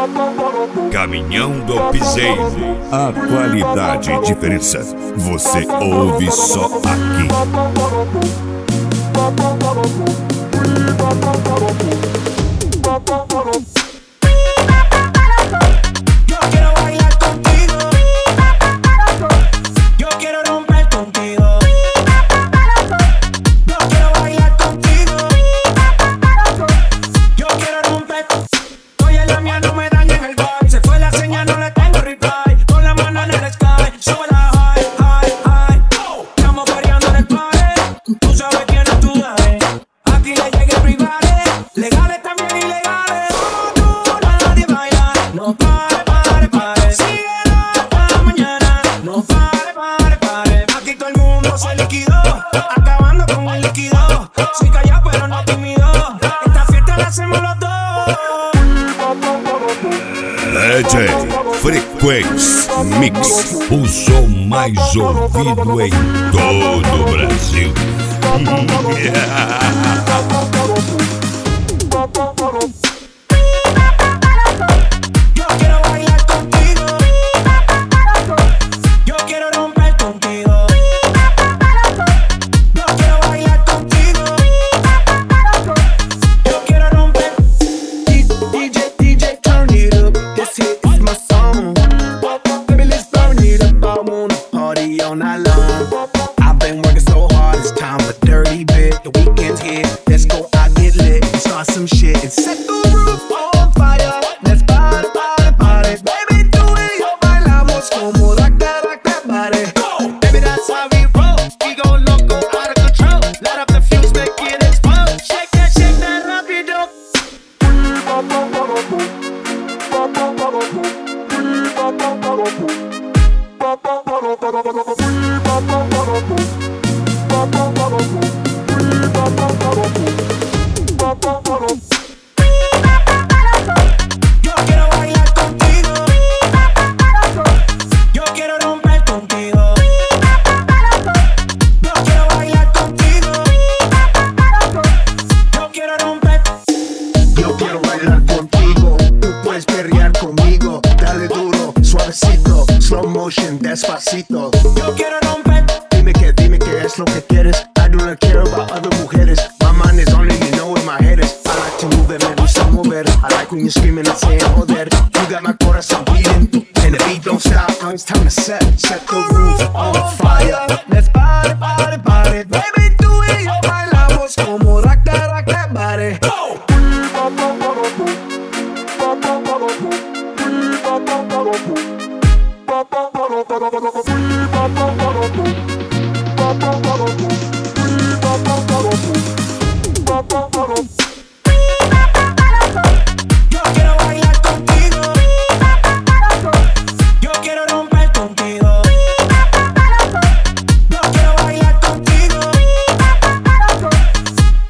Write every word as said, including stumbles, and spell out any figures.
Caminhão do Piseiro. A qualidade e diferença você ouve só aqui. Acabando con el líquido. Soy callado pero no tímido. Esta fiesta la hacemos los dos. D J Frequência Mix, o som mais ouvido em todo o Brasil. Yo quiero bailar contigo. Yo quiero romper contigo. Yo quiero bailar contigo. Yo quiero romper. D J, D J, turn it up. This hit is my song. Baby, let's burn it up. I wanna party all night long. I've been working so hard, it's time for dirty bit. The weekend's here, let's go out, get lit, and start some shit and set the roof on fire. Let's party, party, party. Baby, do it, yo bailamos como rock that, rock that body. Baby, that's how we roll. We go loco, out of control. Light up the fuse, make it explode. Shake that, shake that, rapido. Yo quiero bailar contigo. Yo quiero romper contigo. Yo quiero bailar contigo. Yo quiero romper. Yo quiero bailar contigo. Tú puedes perrear conmigo. Dale duro, suavecito, slow motion, despacito. Yo quiero romper. Dime que, dime que es lo que quieres. I do not care about other mujeres. My mind is on it, you know where my head is. I like to move it, me gusta mover. I like when you're screaming and saying joder. You got my corazón beating, and the beat don't stop. Now it's time to set, set the roof on fire. Let's party, party, party. Baby, do it, yo bailamos como rock that, rock that body. Go!